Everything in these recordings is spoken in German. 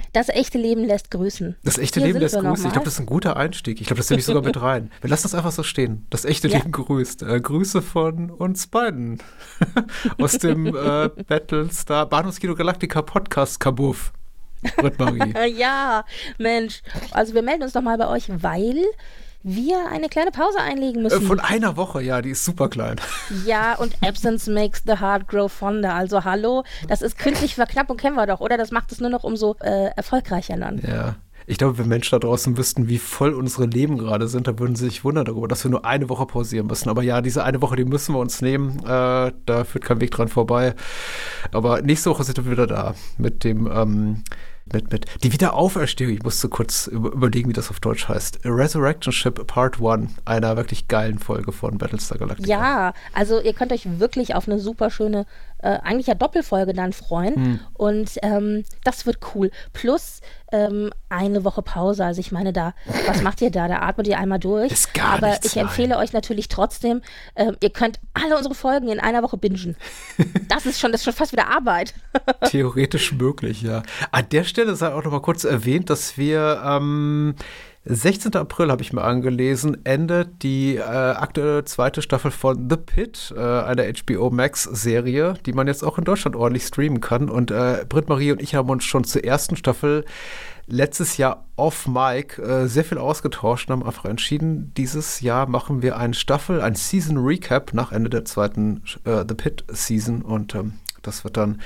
Das echte Leben lässt grüßen. Das echte Hier Leben sind lässt wir grüßen. Ich nochmal. glaube, das ist ein guter Einstieg. Ich glaube, das nehme ich sogar mit rein. Wir lassen das einfach so stehen. Das echte Ja. Leben grüßt. Grüße von uns beiden. Aus dem Battlestar Bahnhofskino Galactica Podcast Kabuff. Britt-Marie. Ja, Mensch. Also wir melden uns nochmal bei euch, weil wir eine kleine Pause einlegen müssen. Von einer Woche, ja, die ist super klein. Ja, und Absence makes the heart grow fonder. Also hallo, das ist künstliche Verknappung, kennen wir doch, oder? Das macht es nur noch umso erfolgreicher dann. Ja. Ich glaube, wenn Menschen da draußen wüssten, wie voll unsere Leben gerade sind, dann würden sie sich wundern darüber, dass wir nur eine Woche pausieren müssen. Aber ja, diese eine Woche, die müssen wir uns nehmen. Da führt kein Weg dran vorbei. Aber nächste Woche sind wir wieder da mit dem mit die Wiederauferstehung. Ich musste kurz überlegen, wie das auf Deutsch heißt. Resurrection Ship Part 1, einer wirklich geilen Folge von Battlestar Galactica. Ja, also ihr könnt euch wirklich auf eine super schöne, eigentlich ja Doppelfolge dann freuen. Und das wird cool. Plus eine Woche Pause. Also ich meine, was macht ihr da? Da atmet ihr einmal durch. Ist gar Aber nichts, ich empfehle euch natürlich trotzdem, ihr könnt alle unsere Folgen in einer Woche bingen. Das ist schon fast wieder Arbeit. Theoretisch möglich, ja. An der Stelle sei auch noch mal kurz erwähnt, dass wir am 16. April, habe ich mir angelesen, endet die aktuelle zweite Staffel von The Pitt, einer HBO Max-Serie, die man jetzt auch in Deutschland ordentlich streamen kann. Und Britt-Marie und ich haben uns schon zur ersten Staffel letztes Jahr off Mic sehr viel ausgetauscht und haben einfach entschieden, dieses Jahr machen wir ein Season Recap nach Ende der zweiten The Pitt Season und das wird dann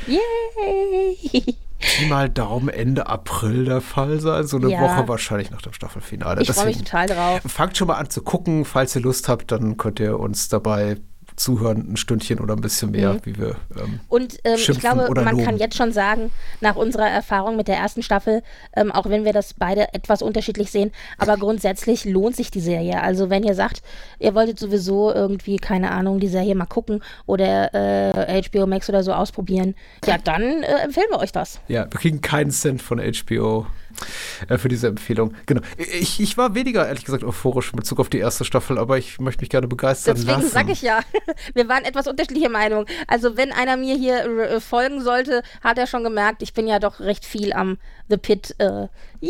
Yay! Pi mal Daumen Ende April der Fall sein. So eine Woche wahrscheinlich nach dem Staffelfinale. Ich freue mich total drauf. Fangt schon mal an zu gucken. Falls ihr Lust habt, dann könnt ihr uns dabei zuhören, ein Stündchen oder ein bisschen mehr, wie wir und ich glaube, man kann jetzt schon sagen, nach unserer Erfahrung mit der ersten Staffel, auch wenn wir das beide etwas unterschiedlich sehen, aber grundsätzlich lohnt sich die Serie. Also wenn ihr sagt, ihr wolltet sowieso irgendwie, keine Ahnung, die Serie mal gucken oder HBO Max oder so ausprobieren, ja, dann empfehlen wir euch das. Ja, wir kriegen keinen Cent von HBO für diese Empfehlung. Genau. Ich war weniger, ehrlich gesagt, euphorisch in Bezug auf die erste Staffel, aber ich möchte mich gerne begeistern lassen. Deswegen sage ich ja, wir waren etwas unterschiedlicher Meinung. Also wenn einer mir hier folgen sollte, hat er schon gemerkt, ich bin ja doch recht viel am The Pitt yay!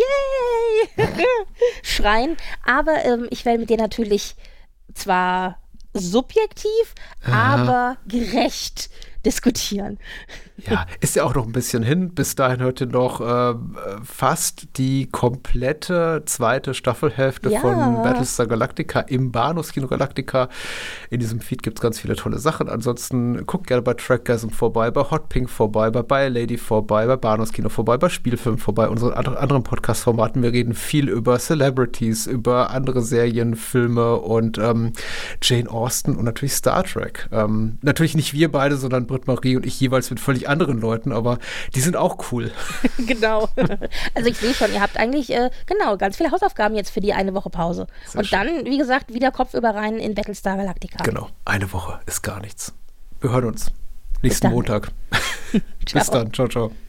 schreien. Aber ich werde mit dir natürlich zwar subjektiv, aber gerecht diskutieren. Ja, ist ja auch noch ein bisschen hin. Bis dahin hört ihr noch fast die komplette zweite Staffelhälfte von Battlestar Galactica im Bahnhofskino Galactica. In diesem Feed gibt es ganz viele tolle Sachen. Ansonsten guckt gerne bei Trackgasm vorbei, bei Hot Pink vorbei, bei Buy a Lady vorbei, bei Bahnhofskino vorbei, bei Spielfilm vorbei, unseren anderen Podcast-Formaten. Wir reden viel über Celebrities, über andere Serien, Filme und Jane Austen und natürlich Star Trek. Natürlich nicht wir beide, sondern Britt-Marie und ich jeweils mit völlig anderen Leuten, aber die sind auch cool. Genau. Also ich sehe schon, ihr habt eigentlich ganz viele Hausaufgaben jetzt für die eine Woche Pause. Sehr und schön. dann, wie gesagt, wieder kopfüber rein in Battlestar Galactica. Genau, eine Woche ist gar nichts. Wir hören uns nächsten dann. Montag. Bis dann, ciao, ciao.